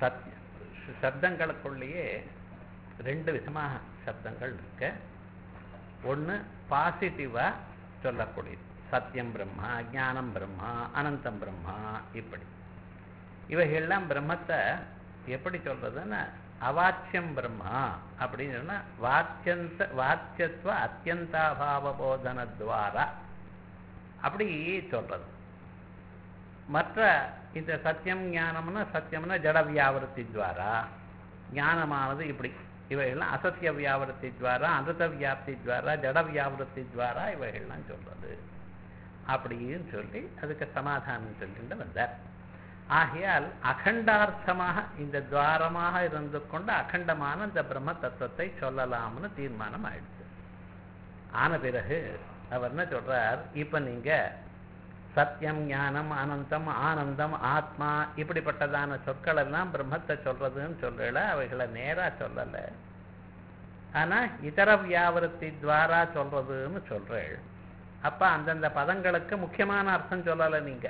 சத் சப்தங்களுக்குள்ளேயே ரெண்டு விதமாக சப்தங்கள் இருக்கு. ஒன்று பாசிட்டிவாக சொல்லக்கூடியது, சத்தியம் பிரம்மா, ஞானம் பிரம்மா, அனந்தம் பிரம்மா. இப்படி இவைகள்லாம் பிரம்மத்தை எப்படி சொல்றதுன்னா அவாச்சியம் பிரம்மா அப்படின்னு சொன்னா வாச்சியத்துவ அத்தியந்தாபாவ போதனத்வாரா அப்படி சொல்றது. மற்ற இந்த சத்தியம் ஞானம்னா சத்தியம்னா ஜட வியாவிருத்தி துவாரா, ஞானமானது இப்படி இவைகள்லாம் அசத்திய வியாவிருத்தி துவாரா, அனுத வியாப்தி துவாரா, ஜட வியாவிருத்தி துவாரா இவைகள்லாம் சொல்றது அப்படின்னு சொல்லி அதுக்கு சமாதானம் சொல்லிட்டு வந்தார். ஆகையால் அகண்டார்த்தமாக இந்த துவாரமாக இருந்து கொண்டு அகண்டமான இந்த பிரம்ம தத்துவத்தை சொல்லலாம்னு தீர்மானம் ஆயிடுச்சு. ஆன பிறகு அவர் என்ன சொல்றார், இப்ப நீங்க சத்தியம், ஞானம், அனந்தம், ஆனந்தம், ஆத்மா இப்படிப்பட்டதான சொற்கள் எல்லாம் பிரம்மத்தை சொல்றதுன்னு சொல்லல, அவைகளை நேரா சொல்லல, ஆனா இதர வியாவிருத்தி துவாரா சொல்றதுன்னு சொல்றேன். அப்ப அந்தந்த பதங்களுக்கு முக்கியமான அர்த்தம் சொல்லல. நீங்க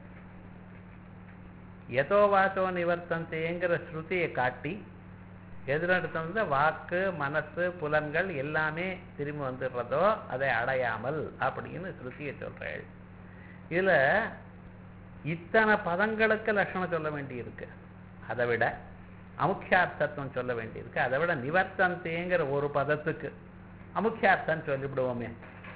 எதோ வாச்சோ நிவர்த்தந்தேங்கிற ஸ்ருதியை காட்டி எதிர்த்து வந்து வாக்கு, மனசு, புலன்கள் எல்லாமே திரும்பி வந்துடுறதோ அதை அடையாமல் அப்படின்னு ஸ்ருதியை சொல்றேன். இதுல இத்தனை பதங்களுக்கு லட்சணம் சொல்ல வேண்டியிருக்கு, அதை விட அமுக்கியார்த்தத்துவம் சொல்ல வேண்டியிருக்கு. அதை விட நிவர்த்தந்தேங்கிற ஒரு பதத்துக்கு அமுக்கியார்த்தம் சொல்லிவிடுவோமே,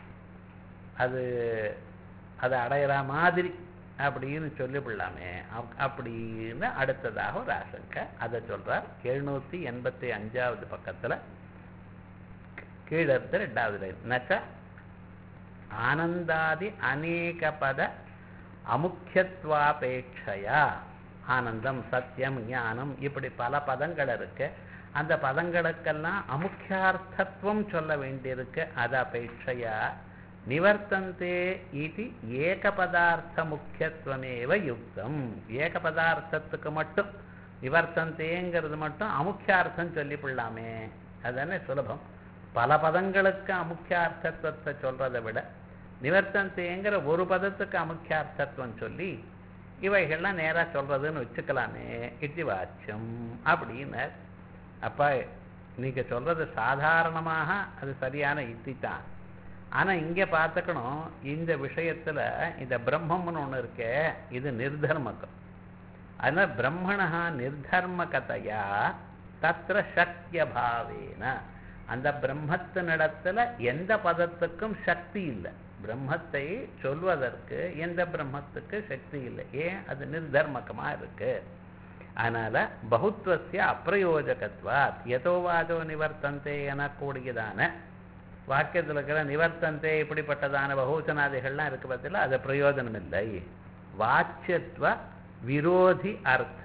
அதை அடையிற மாதிரி அப்படின்னு சொல்லிவிடலாமே அப்படின்னு அடுத்ததாக ஒரு ஆசங்கை. அதை சொல்றார் 785வது பக்கத்துல கீழே இருந்த 2வது லைன். நச்ச ஆனந்தாதி அநேக பத அமுக்கியத்வாபேட்சையா, ஆனந்தம், சத்தியம், ஞானம் இப்படி பல பதங்கள் இருக்கு. அந்த பதங்களுக்கெல்லாம் அமுக்கியார்த்தத்துவம் சொல்ல வேண்டியிருக்கு. அது அபேட்சையா நிவர்த்தந்தே இது ஏக பதார்த்த முக்கியத்துவமேவ யுக்தம். ஏக பதார்த்தத்துக்கு மட்டும் நிவர்த்தந்தேங்கிறது மட்டும் அமுக்கியார்த்தம் சொல்லிவிடலாமே, அதுதானே சுலபம். பல பதங்களுக்கு அமுக்கியார்த்தத்துவத்தை சொல்றதை விட நிவர்த்தந்தேங்கிற ஒரு பதத்துக்கு அமுக்கியார்த்தத்துவம் சொல்லி இவைகள்லாம் நேரா சொல்றதுன்னு வச்சுக்கலாமே. இது வாச்சியம் அப்படின்னு. அப்ப நீங்க சொல்றது சாதாரணமாக அது சரியான யுக்தி தான். ஆனா இங்க பார்த்துக்கணும், இந்த விஷயத்துல இந்த பிரம்மம்னு ஒண்ணு இருக்கே, இது நிர்தர்மகம். அதனால பிரம்மணா நிர்தர்மகதையா தத்ர சக்திய பாவேன, அந்த பிரம்மத்தினிடத்துல எந்த பதத்துக்கும் சக்தி இல்லை. பிரம்மத்தை சொல்வதற்கு எந்த பிரம்மத்துக்கு சக்தி இல்லை. ஏன்? அது நிர்தர்மகமா இருக்கு. அதனால பகுத்வஸ்ய அப்பிரயோஜகத்வாத் யதோவாதோ நிவர்த்தந்தே எனக்கூடியதான வாக்கியத்தில் இருக்கிற நிவர்த்தந்தே இப்படிப்பட்டதான பகுவச்சனாதிகள்லாம் இருக்கு பத்தில அது பிரயோஜனம் இல்லை. வாச்சியத்துவ விரோதி அர்த்த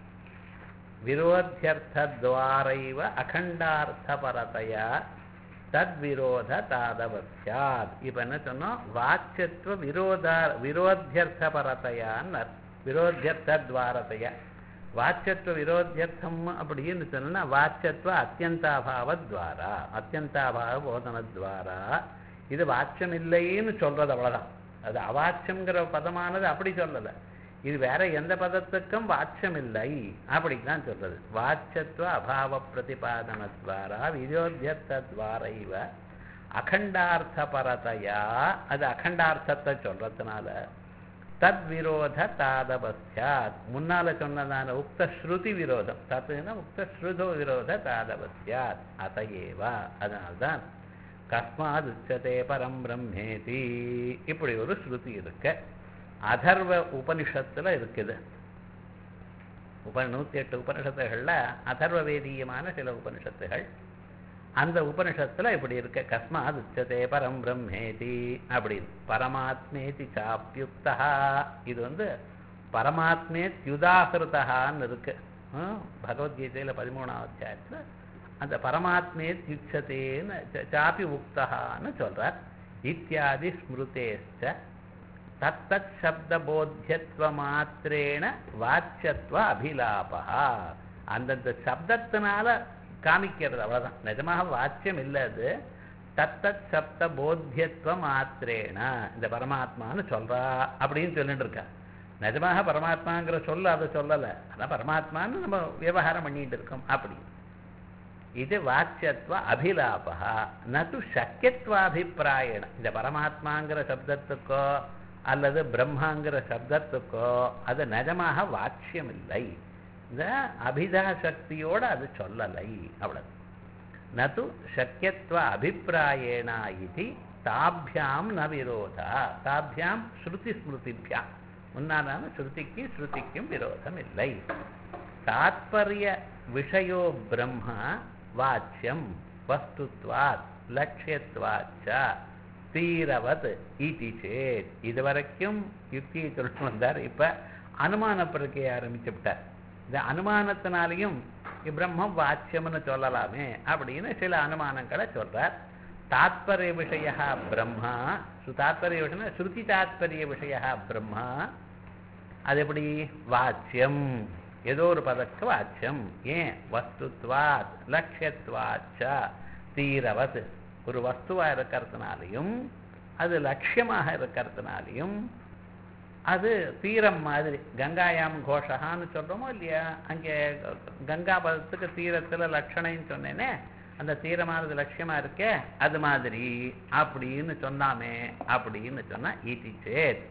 விரோத்தியர்த்தத்வாரைவ அகண்டார்த்தபரதையா தத்விரோத தாதவஸ்யாத். இப்ப என்ன சொன்னோம்? வாச்சியத்துவ விரோத்தியர்த்தபரதையான்னு, விரோத்தியர்த்தத்வாரதையா. வாச்சியத்துவ விரோத்தியர்த்தம் அப்படின்னு சொன்னா வாச்சியத்துவ அத்தியந்தாபாவத்வாரா, அத்தியந்தாபாவ போதனத்வாரா. இது வாச்சியம் இல்லைன்னு சொல்றது அவ்வளவுதான். அது அவாச்சியம்ங்கிற பதமானது அப்படி சொல்லலை. இது வேற எந்த பதத்துக்கும் வாச்சியம் இல்லை அப்படிதான் சொல்றது. வாச்சியத்துவ அபாவ பிரதிபாதனத்வாரா விரோத்தியர்த்தத்வாரைவ அகண்டார்த்த பரதையா, அது அகண்டார்த்தத்தை சொல்றதுனால தத்விரோத தாதவஸ்யாத், முன்னால சொன்னதான உக்த ஸ்ருதி விரோதம், தத்துனா உக்த ஸ்ருதோ விரோத தாதவஸ்யாத். அதையேவா, அதனால்தான் கஸ்மாத் உச்சதே பரம் பிரம்மேதி இப்படி ஒரு ஸ்ருதி இருக்கு. அதர்வ உபனிஷத்துல இருக்குது. 108 உபனிஷத்துகள்ல அதர்வ வேதியமான சில உபனிஷத்துகள். அந்த உபனிஷத்துல இப்படி இருக்கு, கஸ்மாத் உச்சதே பரம் பிரம்மேதி அப்படின்னு. பரமாத்மேதி சாப்யுக்தா, இது பரமாத்மேத்யுதாகிருதான்னு இருக்கு. பகவத்கீதையில 13வது அத்தியாயத்துல அந்த பரமாத்மேத்யுச்சதேன்னு சாப்பி உக்தகான்னு சொல்றார். இத்தியாதி ஸ்மிருதேச்ச தத்தத் சப்த போத்தியத்துவ மாத்திரேன வாச்சியத்துவ அபிலாபா, அந்தந்த சப்தத்தினால காமிக்கிறது, அவ்வளவுதான். நிஜமாக வாச்சியம் இல்லை அது. தத்தத் சப்த போத்தியத்துவ மாத்திரேன இந்த பரமாத்மான்னு சொல்றா அப்படின்னு சொல்லிட்டு இருக்கா. நிஜமாக பரமாத்மாங்கிற சொல்ல அதை சொல்லலை, அதான் பரமாத்மான்னு நம்ம விவகாரம் பண்ணிட்டு இருக்கோம். அப்படி இது வாச்சியத்துவ அபிலாபா நது சக்கியத்வாபிப்பிராயண. இந்த பரமாத்மாங்கிற சப்தத்துக்கோ அல்லது பிரம்மாங்கிற சப்தத்துக்கோ அது நிஜமாக வாச்சியம் இல்லை, இந்த அபிதா சக்தியோடு அது சொல்லலை, அவ்வளவு. நது சக்கியத்வ அபிப்பிராயேண இது தாபியாம் ந விரோதா. தாபியாம் ஸ்ருதி ஸ்மிருதிபியாம், முன்னான ஸ்ருதிக்கு ஸ்ருதிக்கும் விரோதம் இல்லை. தாத்பர்ய விஷயோ பிரம்ம வாச்சியம் வஸ்துத்வாத் லட்சியத்வாச்ச தீரவத் இதி சேத். இதுவரைக்கும் யுக்தியை சொல்லிட்டு வந்தார். இப்ப அனுமான பிரக்கையை ஆரம்பிச்சு விட்டார். இந்த அனுமானத்தினாலையும் பிரம்மம் வாச்சியம்னு சொல்லலாமே அப்படின்னு சில அனுமானங்களை சொல்றார். தாத்பரிய விஷய பிரம்மா, தாத்பரிய விஷயம் ஸ்ருதி தாத்பரிய விஷய பிரம்மா, அது எப்படி வாச்சியம், ஏதோ ஒரு பதற்கு வாச்சியம். ஏன்? வஸ்துத்வாத் லட்சியத்வாச்ச தீரவத். ஒரு வஸ்துவா இருக்கிறதுனாலையும் அது லட்சியமாக இருக்கிறதுனாலையும் அது தீரம் மாதிரி. கங்காயாம் கோஷகான்னு சொல்றோமோ இல்லையா, அங்கே கங்கா பதத்துக்கு தீரத்துல லட்சணைன்னு சொன்னேனே, அந்த தீரமானது லட்சியமா இருக்கே அது மாதிரி அப்படின்னு சொன்னாமே. அப்படின்னு சொன்னா இதி சேத்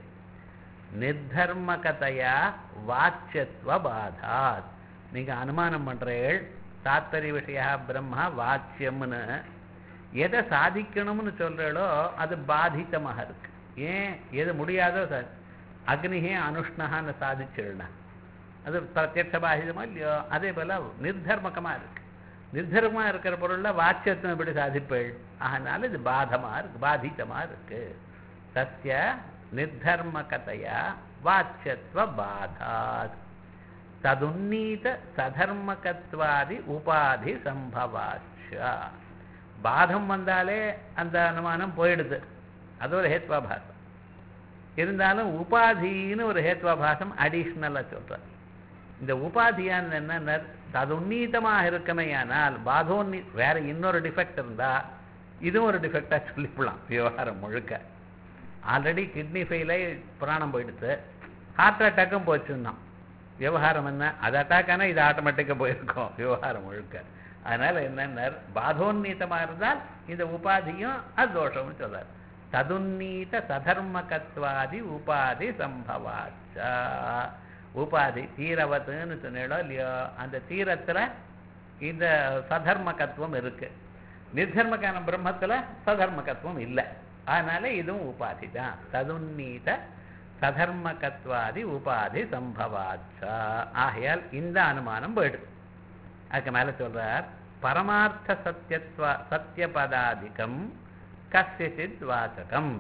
நிர்தர்மகதையா வாச்சியத்துவ பாதாத். நீங்க அனுமானம் பண்றீள் தாத்பரிய விஷய பிரம்மா வாச்சியம்னு, எதை சாதிக்கணும்னு சொல்றீளோ அது பாதித்தமாக இருக்கு. ஏன்? எது முடியாதோ அக்னிஹே அனுஷ்ணகான்னு சாதிச்சிடனா அது பிரத்யட்ச பாதிதமா இல்லையோ, அதே போல நிர்தர்மகமா இருக்கு. நிர்தர்மமா இருக்கிற பொருள்ல வாச்சியத்தை எப்படி சாதிப்பேள்? அதனால இது பாதமா இருக்கு, பாதித்தமா இருக்கு. சத்ய நிர்தர்மகதையா வாச்சியத்துவ பாதாத் ததுன்னீத சதர்மகத்வாதி உபாதி சம்பவாச்ச. பாதம் வந்தாலே அந்த அனுமானம் போயிடுது, அது ஒரு ஹேத்வாபாசம். இருந்தாலும் உபாதின்னு ஒரு ஹேத்வாபாசம் அடிஷ்னலா சொல்ற. இந்த உபாதியான் என்ன? ததுன்னீதமாக இருக்கமையானால் பாதோன்னி வேற இன்னொரு டிஃபெக்ட் இருந்தா இதுவும் ஒரு டிஃபெக்டா சொல்லிவிடலாம் விவகாரம் முழுக்க. ஆல்ரெடி கிட்னி ஃபெயிலாகி பிராணம் போயிடுது, ஹார்ட் அட்டாக்கும் போச்சுன்னா விவகாரம் என்ன? அது அட்டாக் ஆனால் இது ஆட்டோமேட்டிக்காக போயிருக்கோம் விவகாரம் முழுக்க. அதனால என்னன்னா பாதோன்னீதமாக இருந்தால் இந்த உபாதியும் அது தோஷம்னு சொல்றார். ததுன்னீத சதர்மகத்வாதி உபாதி சம்பவாச்ச. உபாதி தீரவத்துன்னு சொன்னோ இல்லையோ, அந்த தீரத்துல இந்த சதர்மகத்துவம் இருக்கு. நிர்தர்மகான பிரம்மத்துல சதர்மகத்துவம் இல்லை, அதனால இதுவும் உபாதி தான். ததுன்னீத சதர்மகத்வாதி உபாதி சம்பவாச்ச. ஆகையால் இந்த அனுமானம் போயிடுது. அதுக்கு மேல சொல்றார் பரமார்த்த சத்தியபதாதிகம் கஸ்யசித் வாசகம்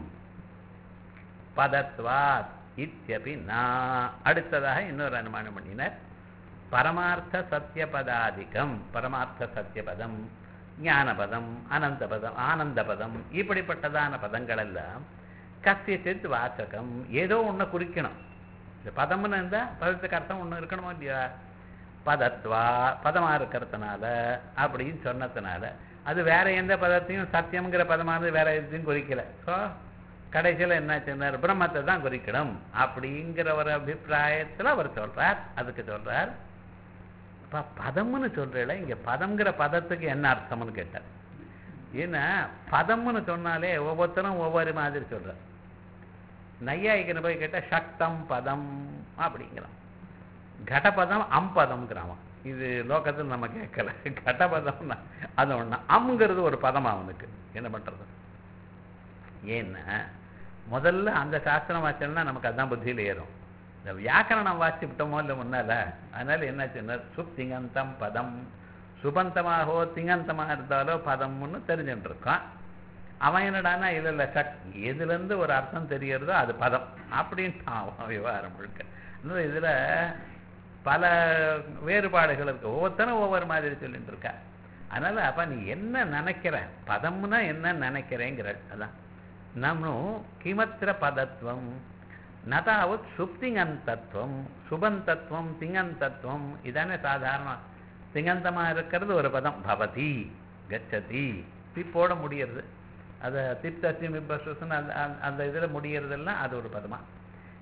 பதத்வாத் இத்யபி நா. அடுத்ததாக இன்னொரு அனுமானம் பண்ணினார். பரமார்த்த சத்தியபதாதிகம், பரமார்த்த சத்தியபதம், ஞானபதம், அனந்தபதம், ஆனந்தபதம், இப்படிப்பட்டதான பதங்கள் எல்லாம் கஸ்யசித் வாசகம், ஏதோ ஒண்ணு குறிக்கணும். இந்த பதம்னு இருந்தா பதத்துக்கு அர்த்தம் ஒண்ணு இருக்கணுமோ இல்லையா? பதத்வா பதமா இருக்கிறதுனால அப்படின்னு சொன்னதுனால அது வேற எந்த பதத்தையும் சத்தியம்ங்கிற பதமானது வேற எதையும் குறிக்கல. ஸோ கடைசியில் என்ன சொன்னார்? பிரம்மத்தை தான் குறிக்கணும் அப்படிங்கிற ஒரு அபிப்பிராயத்தில் அவர் சொல்றார். அதுக்கு சொல்றார் இப்போ பதம்னு சொல்றீங்கள, இங்க பதம்ங்கிற பதத்துக்கு என்ன அர்த்தம்னு கேட்டார். ஏன்னா பதம்னு சொன்னாலே ஒவ்வொருத்தரும் ஒவ்வொரு மாதிரி சொல்றார். நையாயிக்கன்னு போய் கேட்டால் சக்தம் பதம் அப்படிங்கிறான், கடபதம் அம்பதம்ங்கிறான். இது லோகத்தில் நம்ம கேட்கல. கடபதம் அது ஒண்ணு, அம்ங்கிறது ஒரு பதம் அவனுக்கு. என்ன பண்றது? ஏன்னா முதல்ல அந்த சாஸ்திரம் வாச்சோம்னா நமக்கு அதான் புத்தியில் ஏறும். இந்த வியாக்கரணம் வாசி விட்டோமோ இல்லை முன்னால, அதனால என்னாச்சுன்னா சுப்திங்கந்தம் பதம், சுபந்தமாகவோ திங்கந்தமாக இருந்தாலோ பதம்னு தெரிஞ்சுட்டு இருக்கான். அவன் என்னடானா இல்லை எதுலேருந்து ஒரு அர்த்தம் தெரியறதோ அது பதம் அப்படின்ட்டு அவன் விவகாரம் முழுக்க. இன்னும் இதுல பல வேறுபாடுகள் இருக்கு, ஒவ்வொருத்தரும் ஒவ்வொரு மாதிரி சொல்லிட்டு இருக்கா. அதனால அப்ப நீ என்ன நினைக்கிற, பதம்னா என்ன நினைக்கிறேங்கிற. அதான் நம்மளும் கிமத்திர பதத்துவம் நதாவத் சுப்திங்கந்தத்துவம் சுபந்தத்துவம் திங்கந்தத்துவம். இதானே சாதாரண திங்கந்தமா இருக்கிறது ஒரு பதம். பவதி கச்சதி திப்போட முடியறது, அதை திப்தத்தி மிப்பசுன்னு அந்த இதுல முடியறதெல்லாம் அது ஒரு பதமா.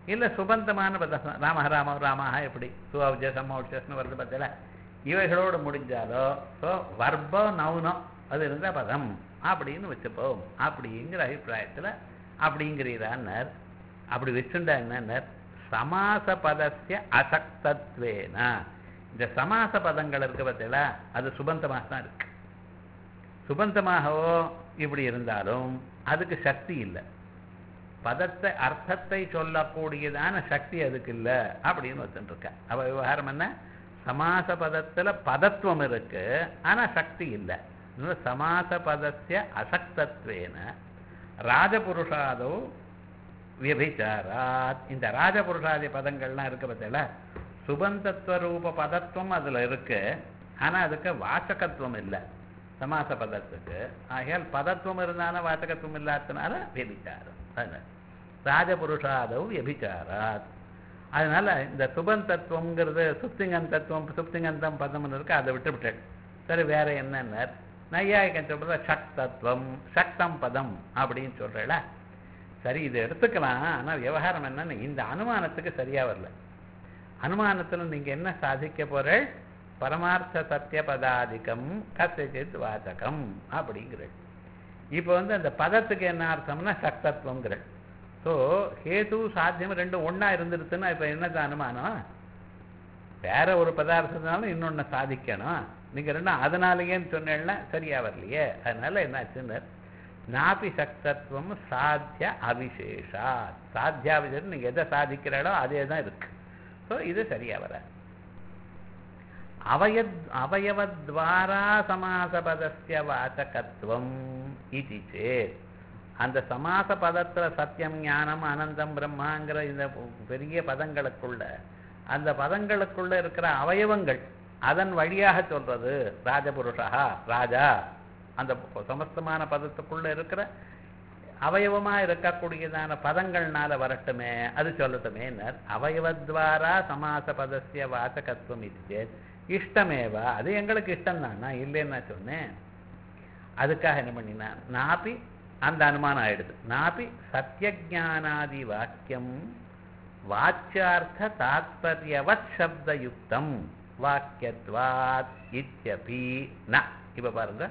இல்லை சுபந்தமான பதம் ராம ராம ராமாக எப்படி சுஅவுஜ சம்மௌஜஸ்னு வருது பார்த்தல இவைகளோடு முடிஞ்சாலோ ஸோ வர்பம் நவுனம் அது இருந்தால் பதம் அப்படின்னு வச்சுப்போம் அப்படிங்கிற அபிப்பிராயத்தில் அப்படிங்கிறார். அப்படி வச்சுண்டா என்னன்னார் சமாச பதஸ்ய அசக்தத்வேன இந்த சமாச பதங்கள் இருக்கு பார்த்தீங்களா அது சுபந்தமாக தான் இருக்கு. சுபந்தமாகவோ இப்படி இருந்தாலும் அதுக்கு சக்தி இல்லை. பதத்தை அர்த்தத்தை சொல்லக்கூடியதான சக்தி அதுக்கு இல்லை அப்படின்னு வச்சுருக்க. அவ விவகாரம் என்ன சமாச பதத்தில் பதத்துவம் இருக்கு ஆனால் சக்தி இல்லை. சமாச பதஸ்ய அசக்தத்வேன ராஜபுருஷாதோ வியபிச்சாராத் இந்த ராஜபுருஷாதி பதங்கள்லாம் இருக்கு பார்த்தீங்களா சுபந்தத்வரூப பதத்துவம் அதில் இருக்கு ஆனால் அதுக்கு வாசகத்துவம் இல்லை சமாச பதத்துக்கு. ஆகையால் பதத்துவம் இருந்தாலும் வாசகத்துவம் இல்லாததுனால வியபிச்சாரம். அதனால ராஜபுருஷாதவ் வியபிச்சாராத். அதனால இந்த சுபந்தத்துவங்கிறது சுப்திங்கந்தத்துவம் சுப்திங்கந்தம் பதம்னு இருக்கு அதை விட்டுவிட்டேன். சரி வேற என்னன்னா நையாயிகன் சொல்றத சக்தத்துவம் சக்தம் பதம் அப்படின்னு சொல்றேல. சரி இதை எடுத்துக்கலாம். ஆனால் விவகாரம் என்னன்னு இந்த அனுமானத்துக்கு சரியா வரல. அனுமானத்தில் நீங்க என்ன சாதிக்க போற பரமார்த்த சத்திய பதாதிகம் கசித் வாச்சகம் அப்படிங்கிற. இப்போ அந்த பதத்துக்கு என்ன அர்த்தம்னா சக்தத்துவங்கிற. ஸோ ஹேது சாத்தியம் ரெண்டும் ஒன்னா இருந்துருச்சுன்னா இப்போ என்னது அனுமானம்? வேற ஒரு பதார்த்தத்தினாலும் இன்னொன்னு சாதிக்கணும். நீங்க ரெண்டும் அதனாலேயேன்னு சொன்னேன்னா சரியா வரலையே. அதனால என்னாச்சுன்னு நாபி சக்தத்துவம் சாத்திய அவிசேஷா சாத்தியாவிசேஷம் நீங்க எதை சாதிக்கிறாளோ அதே தான் இருக்கு. ஸோ இது சரியா வர அவயவத்வாரா சமாசபதஸ்ய வாசகத்துவம் இது சேத் அந்த சமாச பதத்துல சத்தியம் ஞானம் அனந்தம் பிரம்மாங்கிற இந்த பெரிய பதங்களுக்குள்ள அந்த பதங்களுக்குள்ள இருக்கிற அவயவங்கள் அதன் வழியாக சொல்றது ராஜபுருஷா ராஜா அந்த சமஸ்தமான பதத்துக்குள்ள இருக்கிற அவயவமா இருக்கக்கூடியதான பதங்கள்னால வரட்டுமே அது சொல்லட்டுமே. அவயவத்வாரா சமாச பதஸ்ய வாசகத்துவம் இது இஷ்டமேவா அது எங்களுக்கு இஷ்டம் தான் நான் இல்லைன்னா சொன்னேன். அதுக்காக என்ன பண்ணினா நாபி அந்த அனுமானம் ஆயிடுது. நாபி சத்தியஜானாதி வாக்கியம் வாச்சியார்த்த தாத்பர்யவத் சப்தயுக்தம் வாக்கியத்வாத் இத்யபி ந. இப்ப பாருங்க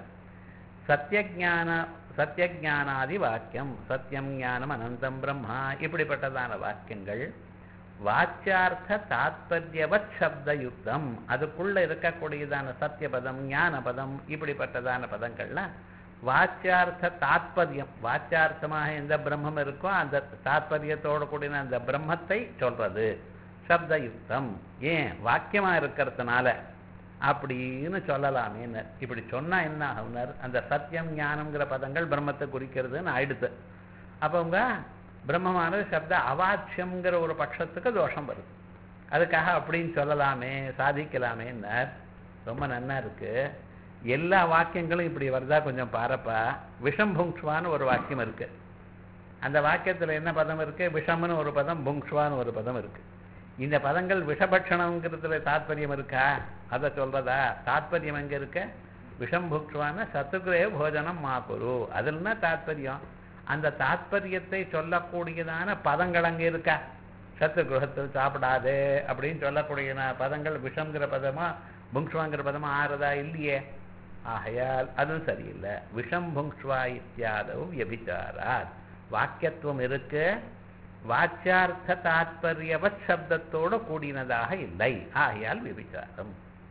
சத்தியஜானாதி வாக்கியம் சத்தியம் ஞானம் அனந்தம் பிரம்மா இப்படிப்பட்டதான வாக்கியங்கள் வாச்சியார்த்த தாத்பர்யவத் சப்தயுக்தம் அதுக்குள்ள இருக்கக்கூடியதான சத்தியபதம் ஞானபதம் இப்படிப்பட்டதான பதங்கள்லாம் வாச்சியார்த்த தாத்பரியம் வாச்சியார்த்தமாக எந்த பிரம்மம் இருக்கோ அந்த தாத்பரியத்தோடு கூடின அந்த பிரம்மத்தை சொல்றது சப்தயுக்தம். ஏன் வாக்கியமா இருக்கிறதுனால அப்படின்னு சொல்லலாமே. இப்படி சொன்னா என்ன ஆகுனர் அந்த சத்தியம் ஞானம்ங்கிற பதங்கள் பிரம்மத்தை குறிக்கிறதுன்னு ஆயிடுது. அப்போ உங்க பிரம்மமானது சப்த அவாட்சியம்ங்கிற ஒரு பட்சத்துக்கு தோஷம் வருது. அதுக்காக அப்படின்னு சொல்லலாமே சாதிக்கலாமே. ரொம்ப நன்னா இருக்கு. எல்லா வாக்கியங்களும் இப்படி வருதா கொஞ்சம் பாரப்பா. விஷம் புங்க்ஷ்வான்னு ஒரு வாக்கியம் இருக்கு. அந்த வாக்கியத்துல என்ன பதம் இருக்கு? விஷம்னு ஒரு பதம் புங்க்ஷ்வான்னு ஒரு பதம் இருக்கு. இந்த பதங்கள் விஷபட்சணங்கிறதுல தாத்பரியம் இருக்கா? அதை சொல்றதா? தாத்பரியம் எங்க இருக்க? விஷம் புக்ஷ்வான சத்துக்ரே போஜனம் மாக்குரு அதுலன்னா தாத்பரியம். அந்த தாத்பரியத்தை சொல்லக்கூடியதான பதங்கள் அங்கே இருக்கா? சத்து கிரகத்தில் சாப்பிடாதே அப்படின்னு சொல்லக்கூடிய பதங்கள் விஷம்ங்கிற பதமா புங்க்ஷ்வாங்கிற பதமா ஆறுதா? இல்லையே. ஆகையால் அதுவும் சரியில்லை. விஷம் புங்க்ஷ்வா இத்தியாதவ் வியபிச்சாராத் வாக்கியத்துவம் இருக்கு. வாச்சியார்த்த தாத்பர்யவத் சப்தத்தோடு கூடினதாக இல்லை. ஆகையால் விபிச்சாரம்.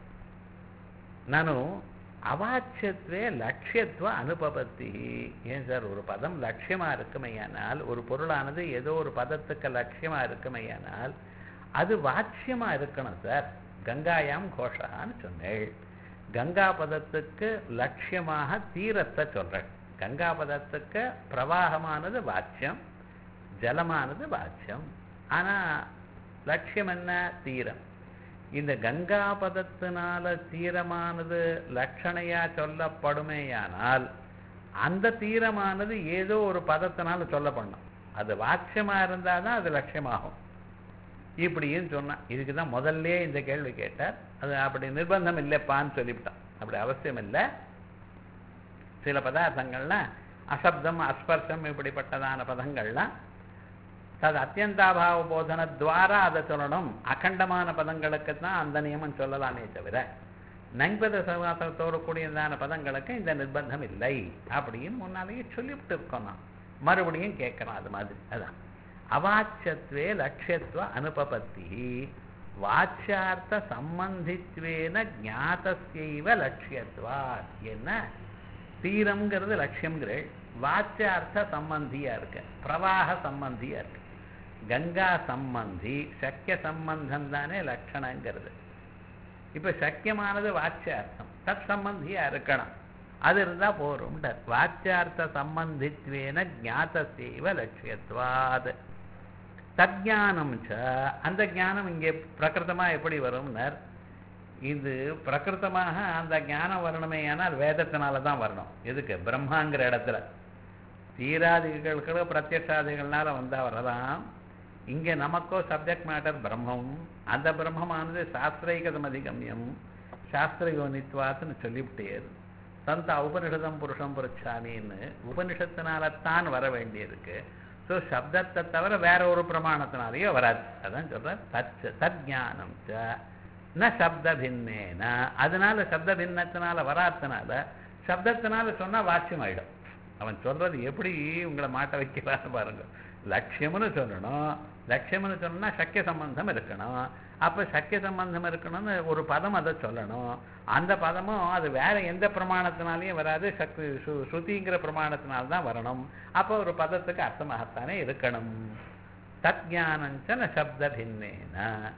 நானு அவாச்சியத்வே லட்சியத்துவ அனுபவத்தி. ஏன் சார் ஒரு பதம் லட்சியமா இருக்குமையானால் ஒரு பொருளானது ஏதோ ஒரு பதத்துக்கு லட்சியமா இருக்குமையானால் அது வாச்சியமா இருக்கணும் சார். கங்காயாம் கோஷான்னு சொன்னேள். கங்கா பதத்துக்கு லட்சியமாக தீரத்தை சொல்றேன். கங்கா பதத்துக்கு பிரவாகமானது வாச்சியம் ஜலமானது வாச்சியம். ஆனா லட்சியம் என்ன? தீரம். இந்த கங்கா பதத்தினால தீரமானது லட்சணையா சொல்லப்படுமேயானால் அந்த தீரமானது ஏதோ ஒரு பதத்தினால சொல்லப்படணும். அது வாச்சியமா இருந்தாதான் அது லட்சியமாகும். இப்படின்னு சொன்னா இதுக்குதான் முதல்ல இந்த கேள்வி கேட்டார். அது அப்படி நிர்பந்தம் இல்லைப்பான்னு சொல்லிவிட்டான். அப்படி அவசியம் இல்லை. சில பதார்த்தங்கள்லாம் அசப்தம் அஸ்பர்ஷம் இப்படிப்பட்டதான பதங்கள்லாம் அது அத்தியந்தாபாவ போதனத்வாரா அதை சொல்லணும். அகண்டமான பதங்களுக்கு தான் அந்த நியமம் சொல்லலாமே தவிர நண்பத சமாசத்தோடு கூடியதான பதங்களுக்கு இந்த நிர்பந்தம் இல்லை அப்படின்னு முன்னாலேயே சொல்லிவிட்டு இருக்கோம். நான் மறுபடியும் கேட்கணும் அது மாதிரி. அதான் அவாச்சியத்வே லட்சியத்துவ அனுபபத்தி வாச்சியார்த்த சம்பந்தித்வேன ஞாதஸ்யைவ லட்சியத்வா. என்ன தீரம்ங்கிறது லட்சியம்ங்கிற வாச்சியார்த்த சம்பந்தியா இருக்கு, பிரவாக சம்பந்தியா இருக்கு. கங்கா சம்பந்தி சக்கிய சம்பந்தம் தானே லட்சணங்கிறது. இப்ப சக்கியமானது வாச்சியார்த்தம், தத் சம்பந்தியா இருக்கணும். அது இருந்தா போரும். வாச்சியார்த்த சம்பந்தித்வேன ஞாதஸ்யைவ லட்சியத்வாத். தஜ்ஞானம் ச, அந்த ஞானம் இங்கே பிரகிருத்தமா எப்படி வரும்னர், இது பிரகிருத்தமாக அந்த ஞானம் வரணுமே ஆனால் வேதத்தினால தான் வரணும். எதுக்கு? பிரம்மாங்கிற இடத்துல. தீராதிகளுக்கு பிரத்யட்சாதிகள்னால வந்தா வரலாம். இங்கே நமக்கோ சப்ஜெக்ட் மேட்டர் பிரம்மம். அந்த பிரம்மமானது சாஸ்திரைகதம் அதிகம்யம் சாஸ்திரயோனித்வாத்துன்னு சொல்லிவிட்டேரு. சந்த உபனிஷதம் புருஷம் புரட்சாமின்னு உபனிஷத்தினால்தான் வர வேண்டியிருக்கு. ஸோ சப்தத்தை தவிர வேற ஒரு பிரமாணத்தினாலேயோ வராது. அதான் சொல்ற தஜ்ஞானம் ந சப்த பின்னேன. அதனால சப்த பின்னத்தினால வராதனால சப்தத்தினால சொன்னா வாட்சியம் ஆயிடும். அவன் சொல்றது எப்படி உங்களை மாட்ட வைக்கிறான்னு பாருங்க. லட்சியம்னு சொல்லணும். லட்சியம்னு சொன்னா சக்கிய சம்பந்தம் இருக்கணும். அப்ப சக்கிய சம்பந்தம் இருக்கணும்னு ஒரு பதம் அதை சொல்லணும். அந்த பதமும் அது வேற எந்த பிரமாணத்தினாலையும் வராது, சக்தி ஸ்ருதிங்கிற பிரமாணத்தினால்தான் வரணும். அப்போ ஒரு பதத்துக்கு அர்த்தமாகத்தானே இருக்கணும். தஜ்ஞானஞ்சன சப்த பின்னேன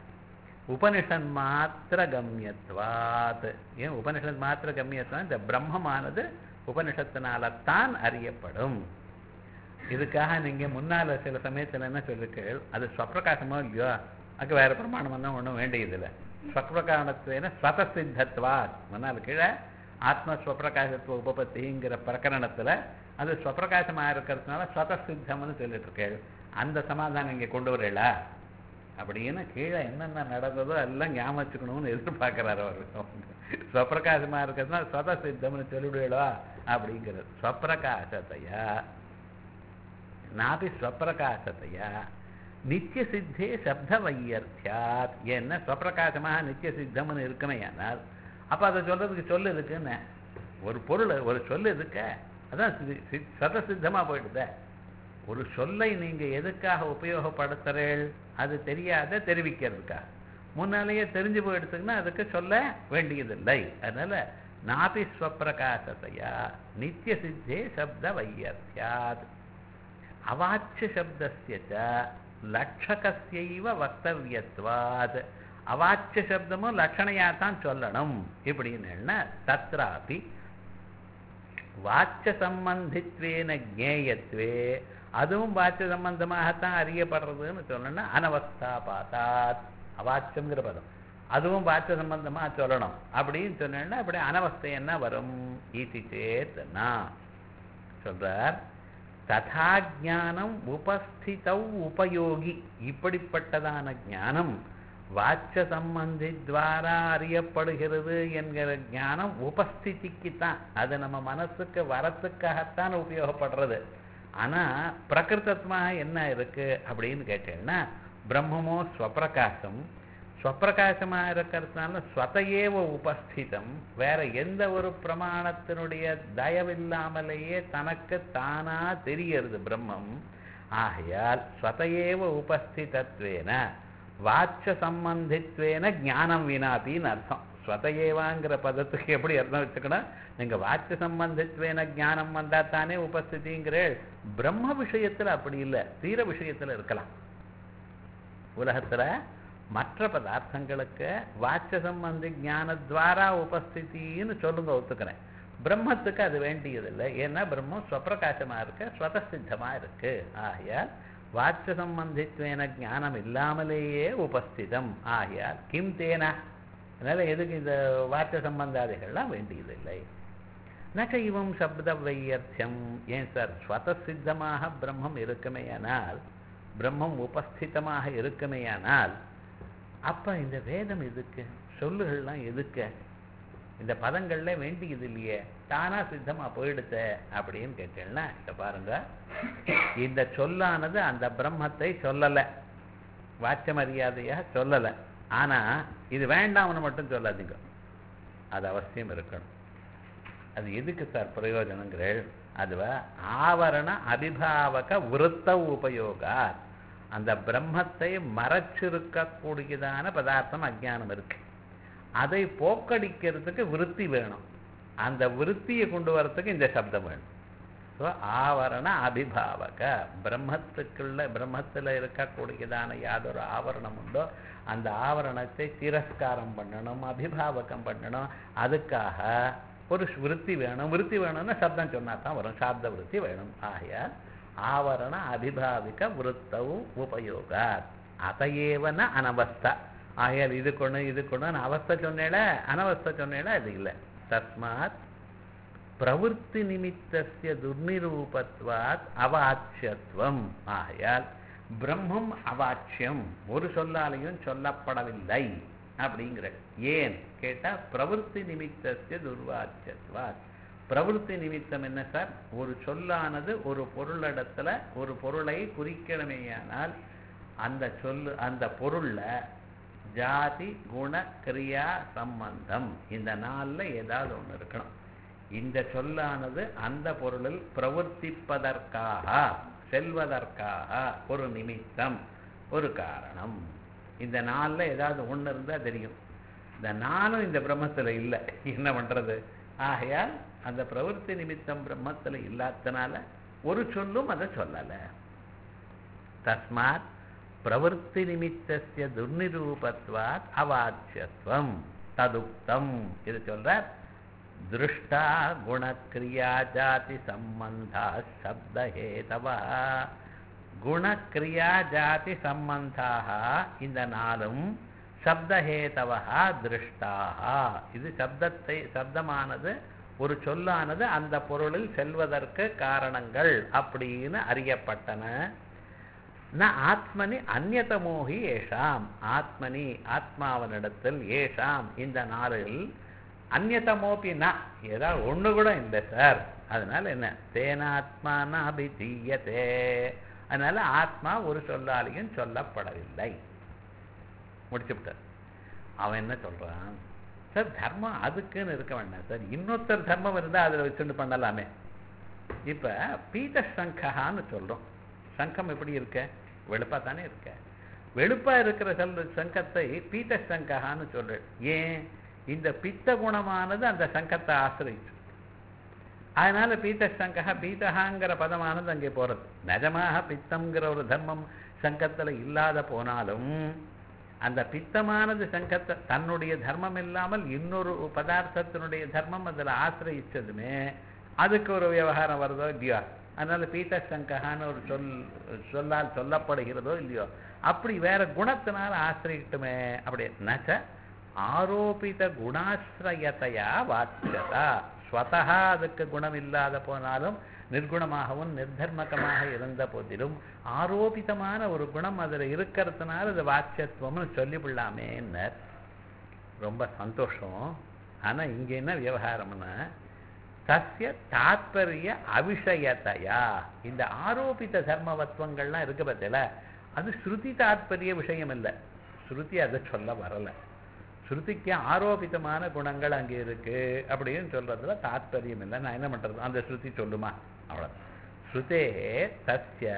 உபனிஷன் மாத்திர கம்யத்வாத். ஏன் உபனிஷத் மாத்திர கம்யத்வாத்? இந்த பிரம்மமானது உபனிஷத்தினால்தான் அறியப்படும். இதுக்காக நீங்க முன்னால சில சமயத்துல என்ன சொல்லிருக்கீர்கள், அது ஸ்வப்பிரகாசமோ இல்லையோ, அதுக்கு வேற பிரமாணம் எல்லாம் ஒன்றும் வேண்டியதில்லை. ஸ்வப்பிரகாணத்துவேன ஸ்வதசித்தத்வா. முன்னால கீழே ஆத்மஸ்வப்பிரகாசத்துவ உபபத்திங்கிற பிரகரணத்துல அது ஸ்வப்பிரகாசமாக இருக்கிறதுனால ஸ்வதசித்தம்னு சொல்லிட்டு இருக்கேள். அந்த சமாதானம் இங்கே கொண்டு வரலா அப்படின்னு கீழே என்னென்ன நடந்ததோ எல்லாம் ஞாபகம் வச்சுக்கணும்னு எதிர்பார்க்கிறாரு அவர். ஸ்வப்பிரகாசமா இருக்கிறதுனால ஸ்வதசித்தம்னு சொல்லிவிடுவா அப்படிங்கிறது. ஸ்வப்பிரகாசத்தையா நாபி ஸ்வப்பிரகாசத்தையா நித்திய சித்தே சப்த வையர்த்தியாத். என்ன ஸ்வப்பிரகாசமாக நித்திய சித்தம்னு இருக்குமே ஆனால் அப்ப அதை சொல்றதுக்கு சொல்லு இருக்குன்னு ஒரு பொருள் ஒரு சொல்லு இருக்க, அதான் சதசித்தமா போயிடுத. ஒரு சொல்லை நீங்க எதுக்காக உபயோகப்படுத்துறீள்? அது தெரியாத தெரிவிக்கிறதுக்காக. முன்னாலேயே தெரிஞ்சு போயிடுச்சுன்னா அதுக்கு சொல்ல வேண்டியதில்லை. அதனால நாபி ஸ்வப்பிரகாசத்தையா நித்திய சித்தே சப்த வையர்த்தியாத். அவாச்சிய சப்தஸ்ய லட்சகஸ்யைவ வக்தவ்யத்வாத். அவாச்சிய சப்தமும் லட்சணையாத்தான் சொல்லணும். இப்படின்னு தத்ராபி வாச்சிய சம்பந்தித்வேன ஜேயத்வே, அதுவும் வாச்சிய சம்பந்தமாகத்தான் அறியப்படுறதுன்னு சொல்லணும்னா அனவஸ்தாபாதாத். அவாச்சியம்ங்கிற பதம் அதுவும் வாச்சிய சம்பந்தமா சொல்லணும் அப்படின்னு சொன்னா அப்படி அனவஸ்தை என்ன வரும்? ஈதி சேத்னா சொல்றார். ததா ஞானம் உபஸ்திதௌ உபயோகி. இப்படிப்பட்டதான ஞானம் வாச்ச சம்பந்தி துவாரா அறியப்படுகிறது என்கிற ஞானம் உபஸ்திதிக்குத்தான், அது நம்ம மனசுக்கு வரத்துக்காகத்தான் உபயோகப்படுறது. ஆனா பிரகிருத்தமாக என்ன இருக்கு அப்படின்னு கேட்டேன்னா, பிரம்மமோ ஸ்வப்பிரகாசம், ஸ்வப்பிரகாசமாக இருக்கிறதுனால ஸ்வதையேவ உபஸ்திதம், வேற எந்த ஒரு பிரமாணத்தினுடைய தயவில்லாமலேயே தனக்கு தானா தெரியறது பிரம்மம். ஆகையால் ஸ்வதையேவ உபஸ்திதத்வேன வாச்ச சம்பந்தித்வேன ஞானம் வினாபின்னு அர்த்தம். ஸ்வதையேவாங்கிற பதத்துக்கு எப்படி அர்த்தம் வச்சுக்கணும்? நீங்க வாச்ச சம்பந்தித்வேன ஞானம் வந்தா தானே உபஸ்திதிங்கிற. பிரம்ம விஷயத்துல அப்படி இல்லை, தீர விஷயத்துல இருக்கலாம். உலகத்துல மற்ற பதார்த்தங்களுக்கு வாச்ச சம்பந்தி ஞானத்வாரா உபஸ்தித்தின்னு சொல்லுங்க, ஒத்துக்கிறேன். பிரம்மத்துக்கு அது வேண்டியதில்லை. ஏன்னா பிரம்மம் ஸ்வப்பிரகாசமா இருக்கு, ஸ்வதசித்தமா இருக்கு. ஆகையால் வாச்ச சம்பந்தித்வேன ஞானம் இல்லாமலேயே உபஸ்திதம். ஆகையால் கிம் தேனா, அதனால எதுக்கு இந்த வாச்ச சம்பந்தாதிகள்லாம் வேண்டியதில்லை. நக இவம் சப்த வையர்த்தியம். ஏன் சார் ஸ்வதசித்தமாக பிரம்மம் இருக்குமேயானால், பிரம்மம் உபஸ்திதமாக இருக்குமேயானால், அப்ப இந்த வேதம் எதுக்கு, சொல்லுகள்லாம் எதுக்கு? இந்த பதங்கள்ல வேண்டியது இல்லையே, தானா சித்தமா போயிடுச்ச அப்படின்னு கேட்டேன்னா இத பாருங்க, இந்த சொல்லானது அந்த பிரம்மத்தை சொல்லல, வாச்ச மரியாதையா சொல்லல. ஆனா இது வேண்டாம்னு மட்டும் சொல்லாதீங்க, அது அவசியம் இருக்கணும். அது எதுக்கு சார் பிரயோஜனங்கள்? அதுவா ஆவரண அபிபாவக விருத்த உபயோகா, அந்த பிரம்மத்தை மறைச்சிருக்கக்கூடியதான பதார்த்தம் அஜ்ஞானம் இருக்கு, அதை போக்கடிக்கிறதுக்கு விருத்தி வேணும். அந்த விருத்தியை கொண்டு வரத்துக்கு இந்த சப்தம் வேணும். ஸோ ஆவரண அபிபாவக, பிரம்மத்தில் இருக்கக்கூடியதான யாதொரு ஆவரணம் உண்டோ அந்த ஆவரணத்தை திரஸ்காரம் பண்ணணும், அபிபாவகம் பண்ணணும். அதுக்காக ஒரு விருத்தி வேணும். விருத்தி வேணும்னா சப்தம் சொன்னா தான் வரும், சாப்த விருத்தி வேணும். ஆகையால் ஆவரண அபிபாவிக விருத்தவு உபயோகா அதையேவன அனவஸ்தா. ஆகையால் இது கொண்டு அவஸ்தை சொன்னேல, அனவஸ்தை சொன்னேல அது இல்லை. தஸ்மாத் பிரவருத்தி நிமித்தஸ்ய துர்நிரூபத்வாத் அவாச்சியத்துவம். ஆகையால் பிரம்மம் அவாச்சியம், ஒரு சொல்லாலையும் சொல்லப்படவில்லை அப்படிங்கிற. ஏன் கேட்டா பிரவருத்தி நிமித்தஸ்ய துர்வாச்சியத்வாத். பிரவருத்தி நிமித்தம் என்ன சார்? ஒரு சொல்லானது ஒரு பொருளிடத்துல ஒரு பொருளை குறிக்கணுமேயானால் அந்த சொல்லு அந்த பொருள்ல ஜாதி குண கிரியா சம்பந்தம் இந்த நாள்ல ஏதாவது ஒண்ணு இருக்கணும். இந்த சொல்லானது அந்த பொருளில் பிரவர்த்திப்பதற்காக செல்வதற்காக ஒரு நிமித்தம், ஒரு காரணம். இந்த நாள்ல ஏதாவது ஒண்ணு இருந்தா தெரியும். இந்த நாளும் இந்த பிரம்மத்துல இல்லை, என்ன பண்றது? ஆகையால் அந்த பிரவருத்தி நிமித்தம் பிரம்மத்துல இல்லாதனால ஒரு சொல்லும் அதை சொல்லல. தஸ்மாத் பிரவருத்தி நிமித்தஸ்ய துர்நிரூபத்வாத் அவாச்சியத்துவம் ததுக்தம். இது சொல்றார். திருஷ்டா குணக்ரியா ஜாதி சம்பந்தா சப்தஹேதவா. குணக்ரியா ஜாதி சம்பந்தாக இந்த நாளும் சப்தஹேதவா திருஷ்டாக. இது சப்தமானது ஒரு சொல்லானது அந்த பொருளில் செல்வதற்கு காரணங்கள் அப்படின்னு அறியப்பட்டன. ந ஆத்மனி அந்நியதமோகி ஏஷாம். ஆத்மனி ஆத்மாவனிடத்தில் ஏஷாம் இந்த நாளில் அந்நியதமோபி ந ஏதாவது ஒண்ணு கூட இல்லை சார். அதனால என்ன? தேனாத்மான அபிதீயதே. அதனால ஆத்மா ஒரு சொல்லாலையும் சொல்லப்படவில்லை. முடிச்சுட்டார். அவன் என்ன சொல்றான்? சார் தர்மம் அதுக்குன்னு இருக்க வேண்டாம் சார், இன்னொருத்தர் தர்மம் இருந்தா அதில் வச்சுட்டு பண்ணலாமே. இப்ப பீத சங்கான்னு சொல்றோம். சங்கம் எப்படி இருக்க? வெளுப்பா தானே இருக்க. வெளுப்பா இருக்கிற சங்கத்தை பீத சங்கான்னு சொல்ற. ஏன்? இந்த பித்த குணமானது அந்த சங்கத்தை ஆசிரிச்சு. அதனால பீத சங்கா பீதகாங்கிற பதமானது அங்கே போறது. நிஜமாக பித்தம்ங்கிற ஒரு தர்மம் சங்கத்துல இல்லாத போனாலும் அந்த பித்தமானது சங்கத்தை தன்னுடைய தர்மம் இல்லாமல் இன்னொரு பதார்த்தத்தினுடைய தர்மம் அதில் ஆசிரியிச்சதுமே அதுக்கு ஒரு விவகாரம் வருதோ இல்லையோ. அதனால பீத சங்கான்னு ஒரு சொல்லால் சொல்லப்படுகிறதோ இல்லையோ. அப்படி வேற குணத்தினால ஆசிரியட்டுமே. அப்படி நச்ச ஆரோபித குணாசிரயத்தையா வாச்சியதா. ஸ்வதா அதுக்கு குணம் இல்லாத போனாலும் நிர்குணமாகவும் நிர்தர்மகமாக இருந்த போதிலும் ஆரோபிதமான ஒரு குணம் அதில் இருக்கிறதுனால அது வாச்சியத்துவம்னு சொல்லிவிடலாமேன்னு. ரொம்ப சந்தோஷம். ஆனா இங்க என்ன விவகாரம்னா தஸ்ய தாத்பரிய அவிஷயத்தையா. இந்த ஆரோபித தர்மவத்வங்கள்லாம் இருக்கு பார்த்தல, அது ஸ்ருதி தாத்பரிய விஷயம் இல்லை. ஸ்ருதி அதை சொல்ல வரல. ஸ்ருதிக்கு ஆரோபிதமான குணங்கள் அங்கே இருக்கு அப்படின்னு சொல்றதுல தாத்பரியம் இல்லை. நான் என்ன பண்றது? அந்த ஸ்ருதி சொல்லுமா? அவ்வளவு. ஸ்ருதே தஸ்ய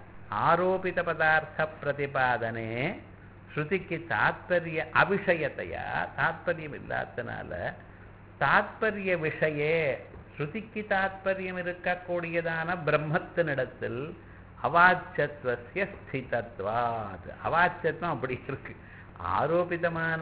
ஆரோபித பதார்த்த பிரதிபாதனே ஸ்ருதிக்கு தாத்பரிய அவிஷயத்தையா, தாத்பரியம் இல்லாதனால தாத்பரிய விஷயே ஸ்ருதிக்கு தாத்பரியம் இருக்கக்கூடியதான பிரம்மத்தினிடத்தில் அவாச்சத்வஸ்ய ஸ்திதத்வாத். அவாச்சத்வம் அப்படி இருக்கு. ஆரோபிதமான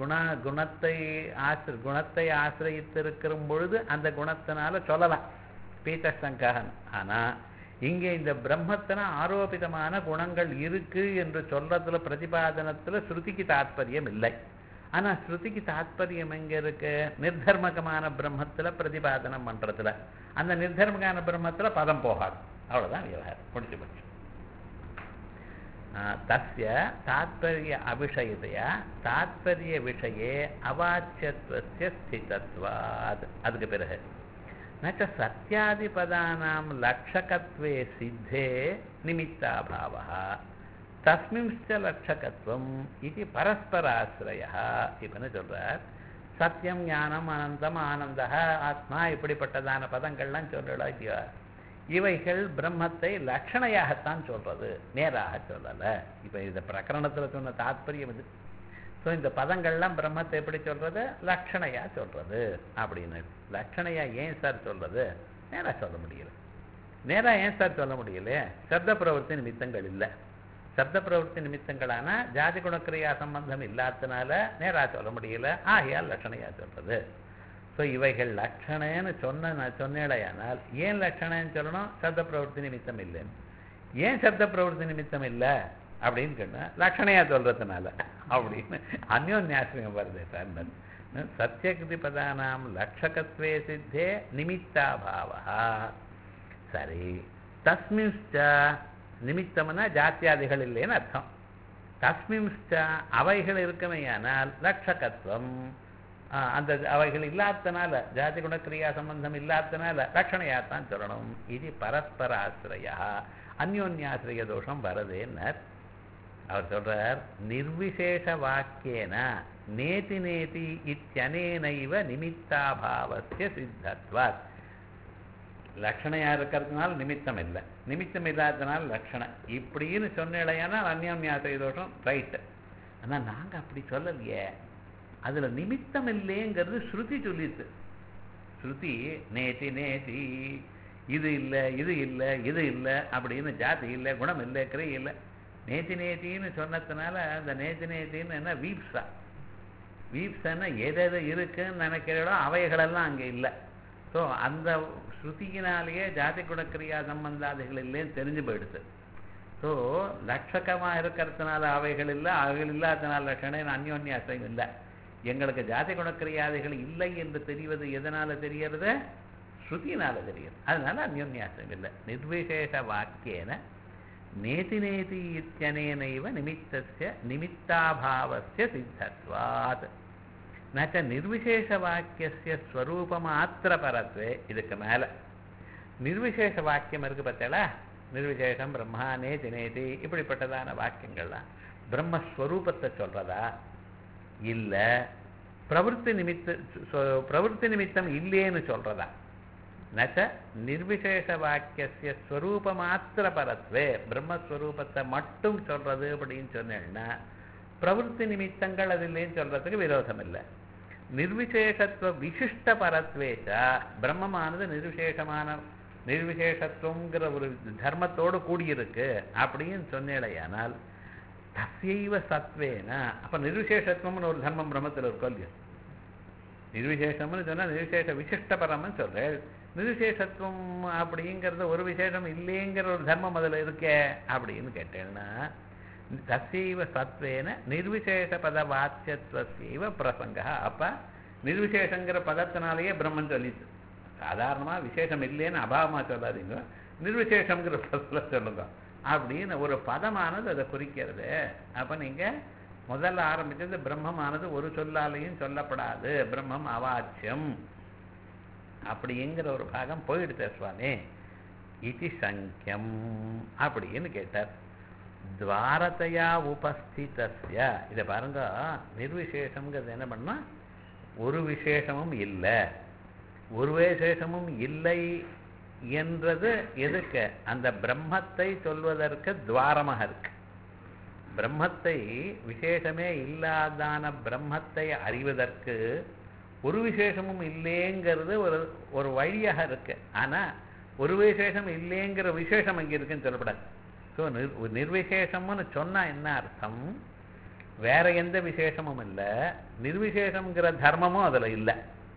குணத்தை ஆசிரியத்திருக்கிற பொழுது அந்த குணத்தினால சொல்லலாம் பீதசங்ககன். ஆனா இங்கே இந்த பிரம்மத்தின ஆரோபிதமான குணங்கள் இருக்கு என்று சொல்றதுல பிரதிபாதனத்துல ஸ்ருதிக்கு தாத்பரியம் இல்லை. ஆனா ஸ்ருதிக்கு தாத்பரியம் எங்க இருக்கு? நிர்தர்மகமான பிரம்மத்துல பிரதிபாதனம் பண்றதுல. அந்த நிர்தர்மகமான பிரம்மத்துல பதம் போகாது. அவ்வளவுதான் விவகாரம். முடிச்சு போச்சு. தஸ்ய தாத்பரிய அபிஷயத்தையா தாத்பரிய விஷயே அவாச்சியத்துவஸ்ய ஸ்திதத்வாத். அதுக்கு பிறகு நச்ச சத்யாதிபதானாம் லக்ஷகத்வே சித்தே நிமித்தாபாவः தஸ்மின்ஸ்ச லக்ஷகத்வம் இது பரஸ்பராசிரயः. இப்பன்னு சொல்றார், சத்தியம் ஞானம் அனந்தம் ஆனந்தः ஆத்மா இப்படிப்பட்டதான பதங்கள்லாம் சொல்லலாம் இல்லையா, இவைகள் பிரம்மத்தை லட்சணையாகத்தான் சொல்றது, நேராக சொல்லல. இப்ப இந்த பிரகரணத்துல சொன்ன தாத்பரியம் இது. ஸோ இந்த பதங்கள்லாம் பிரம்மத்தை எப்படி சொல்றது, லட்சணையா சொல்றது அப்படின்னு. லட்சணையா ஏன் சார் சொல்றது, நேரா சொல்ல முடியல. நேரா ஏன் சார் சொல்ல முடியல, சப்த பிரவருத்தி நிமித்தங்கள் இல்லை. சப்த பிரவருத்தி நிமித்தங்களான ஜாதி குணக்கிரியா சம்பந்தம் இல்லாதனால நேரா சொல்ல முடியல, ஆகையால் லட்சணையா சொல்றது. ஸோ இவைகள் லட்சணைன்னு சொன்னேடையானால் ஏன் லட்சணைன்னு சொல்லணும், சப்த பிரவருத்தி நிமித்தம் இல்லைன்னு. ஏன் சப்த பிரவருத்தி நிமித்தம் இல்லை அப்படின்னு சொன்னா லட்சணையா சொல்றதுனால அப்படின்னு அந்யோன்யாசிரியம் வருது சார். சத்தியகிருதி பதானாம் லட்சகத்வே சித்தே நிமித்தாபாவா. சரி, தஸ்மின்ஸ்ச நிமித்தம்னா ஜாத்தியாதிகள் இல்லைன்னு அர்த்தம். தஸ்மின்ஸ்ச அவைகள் இருக்குமையானால் லட்சகத்துவம், அந்த அவைகள் இல்லாதனால ஜாதி குணக்கிரியா சம்பந்தம் இல்லாதனால லட்சணையாத்தான் சொல்லணும். இது பரஸ்பர ஆசிரியா, அந்யோன்யாசிரிய தோஷம் வரதேன்னர். அவர் சொல்றார், நிர்விசேஷ வாக்கியேன நேதி நேதி இத்யனேனைவ நிமித்தாபாவஸ்ய சித்தத்வாத். லட்சணையா இருக்கிறதுனால நிமித்தம் இல்லை, நிமித்தம் இல்லாததுனால லட்சணை இப்படின்னு சொன்னேடையானா அந்யோன்யாசிரிய தோஷம் ரைட்டு. ஆனா நாங்க அப்படி சொல்லலையே, அதுல நிமித்தம் இல்லைங்கிறது ஸ்ருதி சொல்லிட்டு. ஸ்ருதி நேதி நேதி, இது இல்லை இது இல்லை இது இல்லை அப்படின்னு, ஜாதி இல்லை குணம் இல்லை கிரை இல்லை, நேதி நேத்தின்னு சொன்னதுனால அந்த நேதி நேத்தின்னு என்ன வீப்ஸா, வீப்ஸன்னா எது இருக்குன்னு நினைக்கிறதோ அவைகளெல்லாம் அங்கே இல்லை. ஸோ அந்த ஸ்ருதியினாலேயே ஜாதி குணக்கிரியா சம்பந்தாதிகள் இல்லைன்னு தெரிஞ்சு போயிடுது. ஸோ லட்சகமாக இருக்கிறதுனால அவைகள் இல்லை, அவைகள் இல்லாதனால லட்சணம் அந்யோன்யாசிரியம் இல்லை. எங்களுக்கு ஜாதி குணக்கிரியாதிகள் இல்லை என்று தெரிவது எதனால தெரியறது, ஸ்ருதியினால தெரியுது. அதனால அந்யோன்யாசிரியம் இல்லை. நிர்விசேஷ வாக்கியேன நேதி நேதி இத்யனேனைவ நிமித்தஸ்ய நிமித்தாபாவஸ்ய சித்தத்வாத். நச்ச நிர்விசேஷ வாக்கியஸ்ய ஸ்வரூபமாத்திர பரத்வே. இதுக்கு மேல நிர்விசேஷ வாக்கியம் இருக்கு பார்த்தீங்களா, நிர்விசேஷம் பிரம்மா நேதி நேதி இப்படிப்பட்டதான வாக்கியங்கள்லாம் பிரம்மஸ்வரூபத்தை சொல்றதா இல்ல பிரவருத்தி நிமித்தம் இல்லையேன்னு சொல்றதா. நச்ச நிர்விசேஷ வாக்கியஸ்ய ஸ்வரூபமாத்திர பரத்வே, பிரம்மஸ்வரூபத்தை மட்டும் சொல்றது அப்படின்னு சொன்னேன்னா பிரவருத்தி நிமித்தங்கள் அது இல்லைன்னு சொல்றதுக்கு விரோதம் இல்லை. நிர்விசேஷத்துவ விசிஷ்ட பரத்வேச்சா, பிரம்மமானது நிர்விசேஷத்துவங்கிற ஒரு தர்மத்தோடு கூடியிருக்கு அப்படின்னு சொன்னேடையானால் தஸ்யைவ சத்வேன, அப்ப நிர்விசேஷத்துவம்னு ஒரு தர்மம் பிரம்மத்தில் இருக்கும் இல்லையா. நிர்விசேஷம்னு சொன்னா நிர்விசேஷ விசிஷ்ட பரம்னு சொல்றேன். நிர்விசேஷத்துவம் அப்படிங்கிறது ஒரு விசேஷம் இல்லைங்கிற ஒரு தர்மம் அதில் இருக்கே அப்படின்னு கேட்டேன்னா தஸ்யைவ சத்வேன நிர்விசேஷ பத வாச்சியத்துவஸ்யைவ பிரசங்க. அப்ப நிர்விசேஷங்கிற பதத்தினாலேயே பிரம்மன் சொல்லிச்சு. சாதாரணமா விசேஷம் இல்லைன்னு அபாவமா சொல்லாதீங்க, நிர்விசேஷங்கிற பதத்துல சொல்லுங்க அப்படின்னு ஒரு பதமானது அதை குறிக்கிறது. அப்ப நீங்க முதல்ல ஆரம்பிச்சது பிரம்மமானது ஒரு சொல்லாலையும் சொல்லப்படாது, பிரம்மம் அவாச்சியம் அப்படிங்கிற ஒரு பாகம் போயிடுச்சு சுவாமி. இது சங்கியம் அப்படின்னு கேட்டார். துவாரத்தையா உபஸ்திதஸ்ய, இதை பாருங்க, நிர்விசேஷம்ங்கிறது என்ன பண்ணா ஒரு விசேஷமும் இல்லை, ஒரு விசேஷமும் இல்லை என்றது எதுக்கு, அந்த பிரம்மத்தை சொல்வதற்கு துவாரமாக இருக்கு. பிரம்மத்தை விசேஷமே இல்லாதான பிரம்மத்தை அறிவதற்கு ஒரு விசேஷமும் இல்லைங்கிறது ஒரு வழியாக இருக்கு. ஆனா ஒரு விசேஷம் இல்லைங்கிற விசேஷம் அங்கே இருக்குன்னு சொல்லப்படாது. ஸோ நிர்விசேஷம்னு சொன்னா என்ன அர்த்தம், வேற எந்த விசேஷமும் இல்லை, நிர்விசேஷம்ங்கிற தர்மமும் அதுல இல்லை.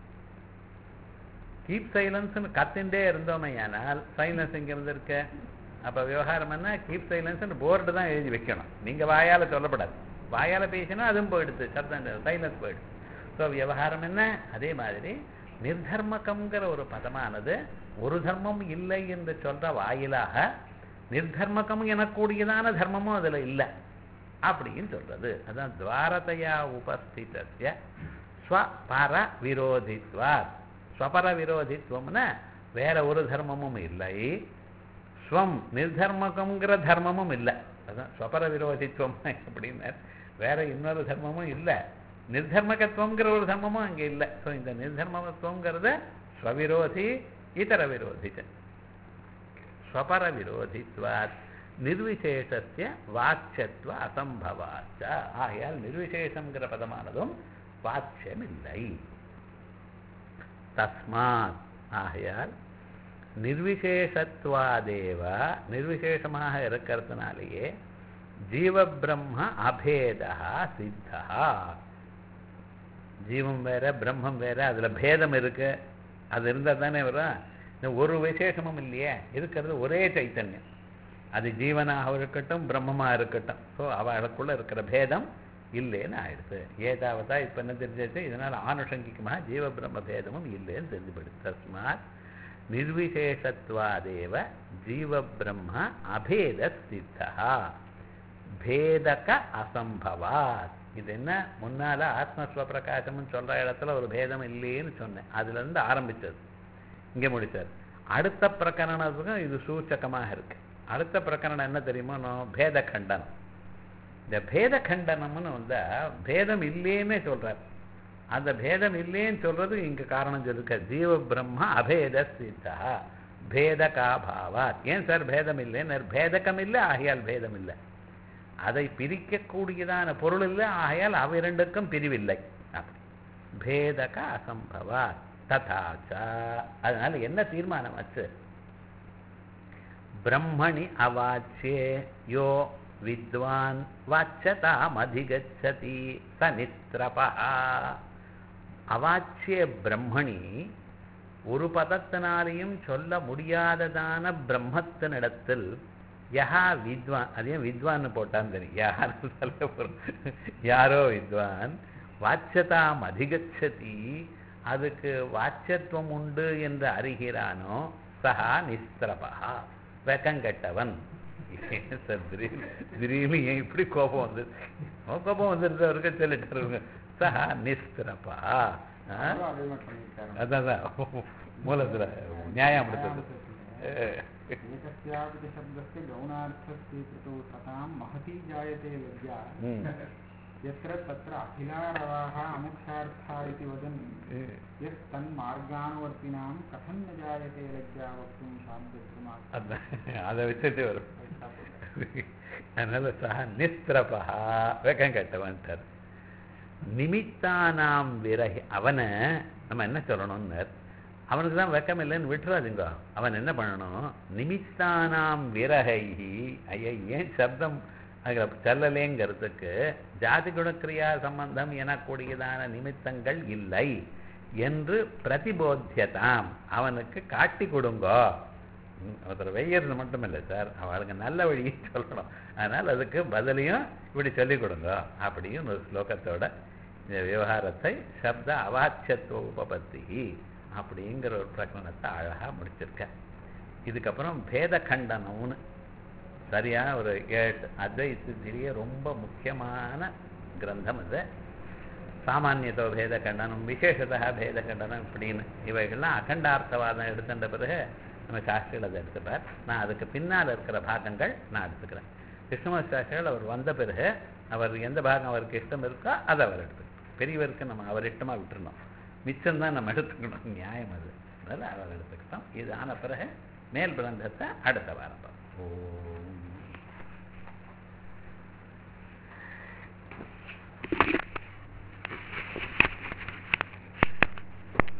கீப் சைலன்ஸ்னு கத்தின்ண்டே இருந்தோமே ஆனால் சைலன்ஸ் இங்க இருந்திருக்க. அப்ப விவகாரம் என்ன, கீப் சைலன்ஸ் போர்டு தான் எழுதி வைக்கணும், நீங்க வாயால சொல்லப்படாது. வாயால பேசினா அதுவும் போயிடுது, சத்தம் சைலன்ஸ் போயிடுது. ஸோ விவகாரம் என்ன, அதே மாதிரி நிர்தர்மகம்ங்கிற ஒரு பதமானது ஒரு தர்மம் இல்லை என்று சொல்ற வாயிலாக நிர்தர்மகம் எனக்கூடியதான தர்மமும் அதுல இல்லை அப்படின்னு சொல்றது. அதான் துவாரதையா உபஸ்திதஸ்ய ஸ்வபர விரோதித்வாத். ஸ்வபர விரோதித்வம்னா வேற ஒரு தர்மமும் இல்லை, ஸ்வம் நிர்தர்மகம்ங்கிற தர்மமும் இல்லை. அதான் ஸ்வபர விரோதித்வம் அப்படின்னா வேற இன்னொரு தர்மமும் இல்லை, நிர்தர்மகத்துவங்கிற ஒரு தர்மமும் அங்கே இல்லை. ஸோ இந்த நிர்தர்மகத்துவங்கிறத ஸ்வவிரோதி இதர விரோதி ஸ்வபர விரோதித்வாத் நிர்விசேஷஸ்ய வாட்சத்வ அசம்பவாச்ச. ஆகையால் நிர்விசேஷங்கிற பதமானதும் வாட்சியம் இல்லை. தஸ்மாத் ஆகையால் நிர்விசேஷத்வாதேவ நிர்விசேஷமாக இருக்கிறதுனாலேயே ஜீவபிரம்ம அபேதா சித்தா. ஜீவம் வேற பிரம்மம் வேற, அதுல பேதம் இருக்கு. அது இருந்தால் தானே வரும். இந்த ஒரு விசேஷமும் இல்லையே, இருக்கிறது ஒரே சைத்தன்யம். அது ஜீவனாக இருக்கட்டும் பிரம்மமாக இருக்கட்டும். ஸோ அவளுக்குள்ள இருக்கிற பேதம் இல்லைன்னு ஆயிடுது. ஏதாவதா இப்போ என்ன தெரிஞ்சிச்சு, இதனால் ஆனுஷங்கிகமாக ஜீவ பிரம்ம பேதமும் இல்லைன்னு தெரிஞ்சுபடுது. தஸ்மாத் நிர்விசேஷத்வாதேவ ஜீவ பிரம்ம அபேத சித்தா பேதக அசம்பவாத். இது என்ன, முன்னால ஆத்மஸ்வப்பிரகாசம்னு சொல்ற இடத்துல ஒரு பேதம் இல்லைன்னு சொன்னேன், அதுல இருந்து ஆரம்பிச்சது இங்கே முடிச்சார். அடுத்த பிரகரணத்துக்கும் இது சூச்சகமாக இருக்கு. அடுத்த பிரகரணம் என்ன தெரியுமோ, பேத கண்டனம். இந்த பேத கண்டனம்னு வந்தா பேதம் இல்லைன்னே சொல்றார். அந்த பேதம் இல்லைன்னு சொல்றது இங்க காரணம் சொல்லிருக்க, ஜீவ பிரம்ம அபேத சித்தா பேதகாபாவாத். ஏன் சார் பேதம் இல்லைன்னு, பேதகம் இல்லை ஆகையால் பேதம் இல்லை, அதை பிரிக்கக்கூடியதான பொருள் இல்லை ஆகையால் அவ்விரண்டுக்கும் பிரிவில்லை. அப்படி பேதக அசம்பவாத் ததாச்சா. அதனால என்ன தீர்மானம் ஆச்சு, பிரம்மணி அவாச்சியே யோ வித்வான் வாச்சதாம் அதிகச்சதி ச நிஸ்ரபா. அவாச்சிய பிரம்மணி, ஒரு பதத்தினாலையும் சொல்ல முடியாததான பிரம்மத்தினிடத்தில் யஹா வித்வான், அதையும் வித்வான்னு போட்டான்னு தெரியும், யாரோ வித்வான் வாச்சதாம் அதிகச்சதி, அதுக்கு வாச்சத்துவம் உண்டு என்று அறிகிறானோ சஹா நிஸ்ரபா, வெக்கங்கட்டவன். திடீர்னு ஏன் இப்படி கோபம் வந்து, கோபம் வந்துருந்தவருக்கு சொல்லிட்டு சஹா நிஸ்ரபா. அதான் மூலத்துல நியாயம் படுத்துறது. यत्र तत्र अखिलारवाः अमुख्यार्थाः इति वदन् यस्तन्मार्गानुवर्तिनां कथं न जायते लज्जा वक्तुं शाब्दक्रमात्. அதை வச்சுட்டு வரும். அதனால சஹ நிஸ்திரபா, வெக்கம் கட்டவன்ட்டார். நிமித்தானாம் விரகி, அவனை நம்ம என்ன சொல்லணும்னு, அவனுக்கு தான் வெக்கம் இல்லைன்னு விட்டுறாதுங்க. அவன் என்ன பண்ணணும், நிமித்தானாம் விரகை, ஐயா ஏன் சப்தம் செல்லலேங்கிறதுக்கு ஜாதி குணக்கிரியா சம்பந்தம் எனக்கூடியதான நிமித்தங்கள் இல்லை என்று பிரதிபோத்தியதாம், அவனுக்கு காட்டி கொடுங்கோ. ஒருத்தர் வெய்யறது மட்டும் இல்லை சார், அவளுக்கு நல்ல வழியை சொல்லணும். அதனால் அதுக்கு பதிலையும் இப்படி சொல்லிக் கொடுங்க அப்படின்னு ஒரு ஸ்லோகத்தோட இந்த விவகாரத்தை சப்த அவாட்சத்துவ உபபத்தி அப்படிங்கிற ஒரு பிரகரணத்தை அழகாக முடிச்சிருக்க. இதுக்கப்புறம் பேத கண்டனம்னு சரியான ஒரு 8 அத்வைத்திலேயே ரொம்ப முக்கியமான கிரந்தம் இது. சாமானியத்தோ பேத கண்டனம், விசேஷத்தா பேத கண்டனம் இப்படின்னு இவைகள்லாம் அகண்டார்த்தவாதம் எடுத்துட்ட பிறகு நம்ம சாஸ்திரிகள் அதை எடுத்துப்பார். நான் அதுக்கு பின்னால் இருக்கிற பாகங்கள் நான் எடுத்துக்கிறேன். கிருஷ்ணமூர்த்தி சாஸ்திரிகள் அவர் வந்த பிறகு அவர் எந்த பாகம் அவருக்கு இஷ்டம் இருக்கோ அதை அவர் எடுத்துக்கணும். பெரியவருக்கு நம்ம அவர் இஷ்டமாக விட்டுருந்தோம், மிச்சம்தான் நம்ம எடுத்துக்கணும், நியாயம் அது. அதனால் அவர் எடுத்துக்கிட்டோம். இது ஆன பிறகு மேல் பிரந்தத்தை அடுத்த வாரம். ஓ